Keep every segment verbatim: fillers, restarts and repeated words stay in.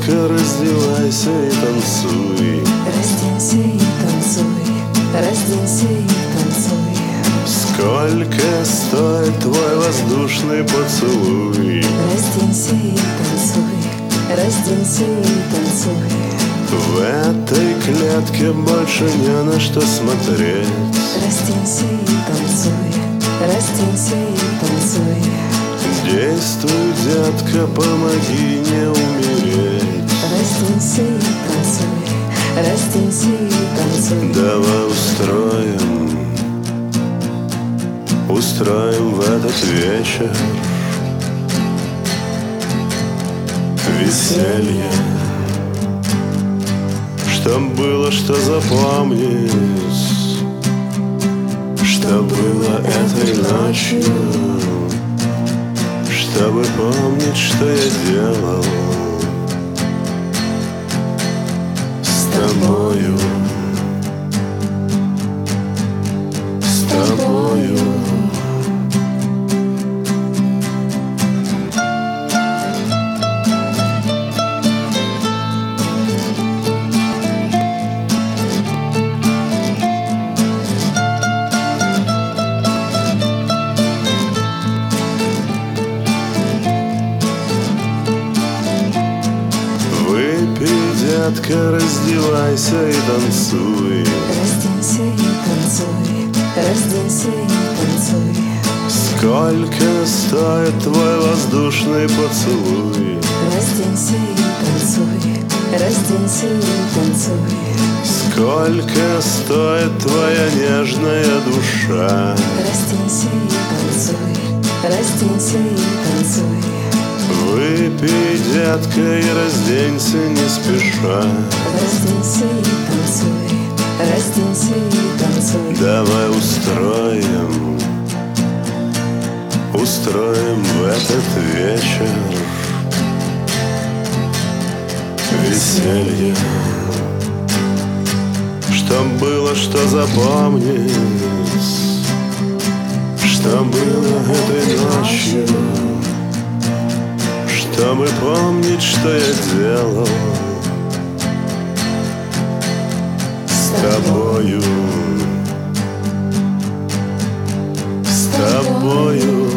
детка, раздевайся и танцуй. Разденься и танцуй, разденься и танцуй. Сколько стоит твой воздушный поцелуй? Разденься и танцуй, разденься и танцуй. В этой клетке больше не на что смотреть. Разденься и танцуй, разденься и танцуй. Действуй, детка, помоги не умереть. Разденься и танцуй, разденься и танцуй. Давай устроим, устроим в этот вечер веселье, чтоб было что запомнить, что было этой ночью, чтобы помнить, что я делал с тобою, с тобою. Детка, раздевайся и танцуй. Разденься и танцуй, разденься и танцуй. Сколько стоит твой воздушный поцелуй? Разденься и танцуй, разденься и танцуй. Сколько стоит твоя нежная душа? Разденься и танцуй, разденься и танцуй. Выпей, детка, и разденься не спеша. Разденься и танцуй, разденься и танцуй. Давай устроим, устроим в этот вечер веселье, чтоб было что запомнить, что было этой ночью, чтобы помнить, что я делал с тобою, с тобою.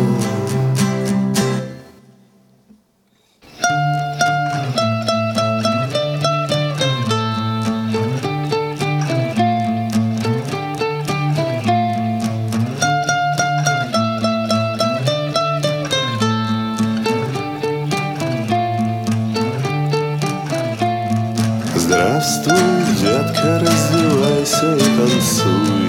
Здравствуй, детка, раздевайся и танцуй.